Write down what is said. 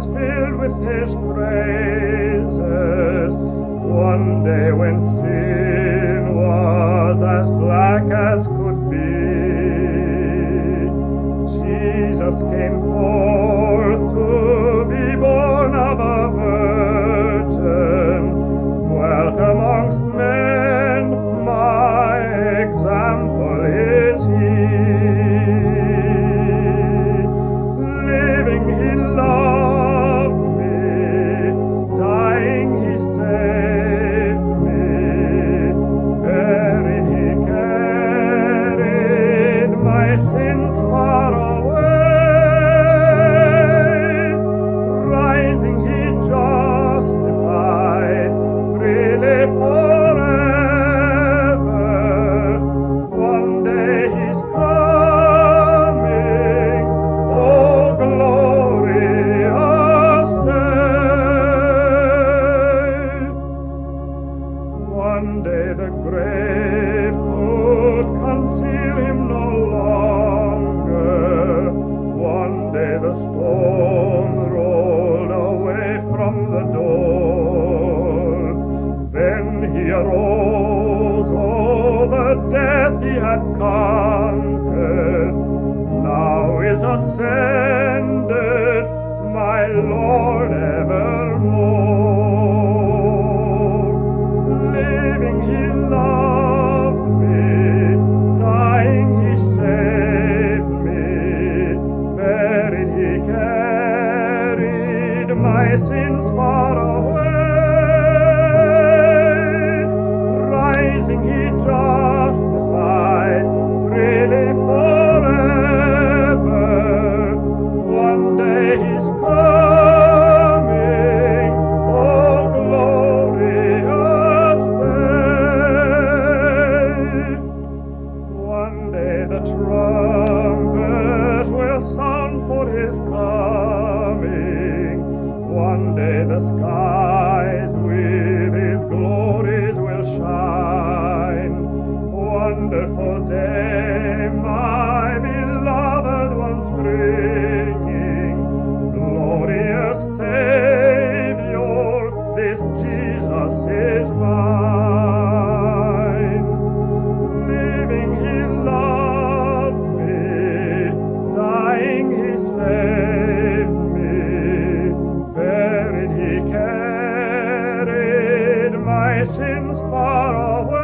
filled with his praises. One day when sin was as black as could be, Jesus came forth to be born of a virgin, dwelt amongst men, my example is he. Living he loved me, dying he saved me, buried he carried my sins far away, rising he justified freely forever. One day he's coming, oh glorious day. One day the grave could conceal him no longer. One day the stone rolled away from the door. Then he arose, oh, the death he had conquered, now is ascended, my Lord evermore. Living he loved me, dying he saved me, buried he carried my sins far away, rising he justified freely forever. One day he's coming, oh glorious day. One day the trumpet will sound for his coming. One day the skies with his glories will shine. Wonderful day, my beloved ones bringing. Glorious Savior, this Jesus is mine. Living he loved me, dying he saved me, buried he carried my sins far away.